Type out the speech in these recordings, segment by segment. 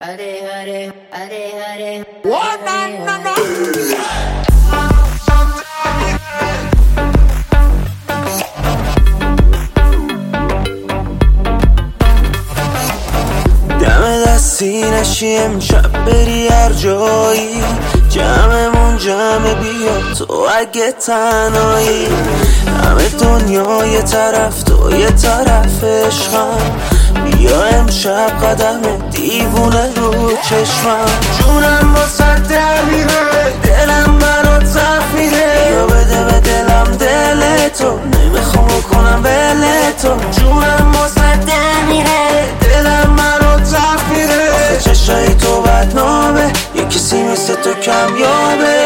Hare Hare, Hare Hare. What? No. دم دستی نشی امشب بری هر جایی، جمعمون جمع بیا تو اگه تنهایی. همه دنیا یه طرف تو یه طرف عشقم، بیا امشب قدم دیوونه رو چشمم. جونم واسه در میره، دلم برات زخم میره، یا بده به دلم دل تو، نمیخوام کنم ول تو. جونم واسه در میره، دلم برات زخم میره، آخه چشای تو بدنامه، یه کسی مثل تو کمیابه.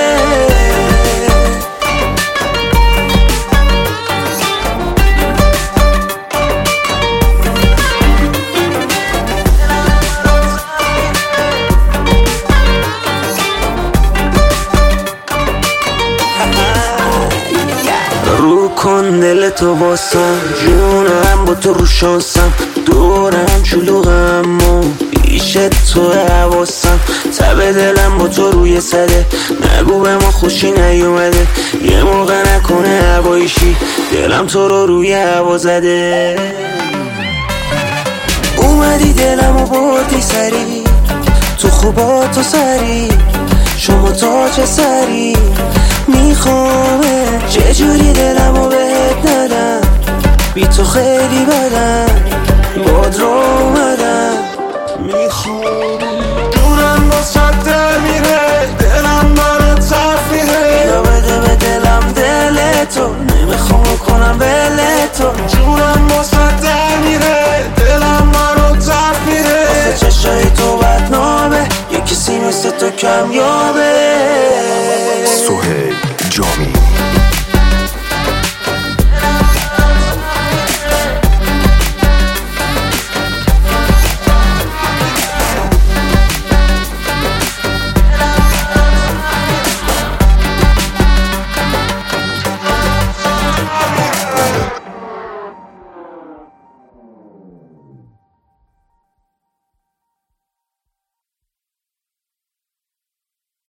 رو کن دل تو باسم، جونم با تو رو شانسم، دورم شلوغم و پیش تو حواسم. تب دلم با تو روی سده، نگو به ما خوشی نیومده، یه موقع نکنه هوایشی، دلم تو رو روی هوا زده. اومدی دلم و بردی سری، تو خوبات و سری، شما تاج سری. میخوامه چجوری دلمو بهت ندم، بی تو خیلی بدم، باد رو اومدم. میخوامه دورم با صد میره، دلم برات صرف میره، یا بده به دلم دل تو، نمیخوام کنم ول تو. جونم با صد میره، دلم برات صرف میره، آخه چشای تو بدنامه، یه کسی مثل تو کمیابه.